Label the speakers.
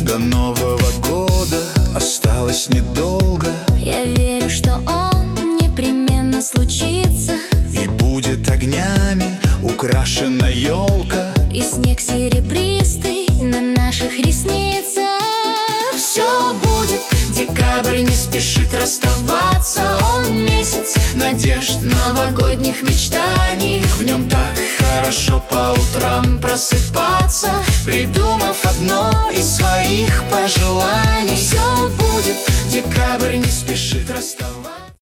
Speaker 1: До Нового года осталось недолго.
Speaker 2: Я верю, что он непременно случится,
Speaker 1: И будет огнями украшена елка,
Speaker 2: и снег серебристый на наших ресницах.
Speaker 1: все будет. Декабрь не спешит расставаться. Он месяц надежд, новогодних мечтаний. В нем так хорошо по утрам просыпаться, придумав одно из своих пожеланий. Все будет. Декабрь не спешит расставаться.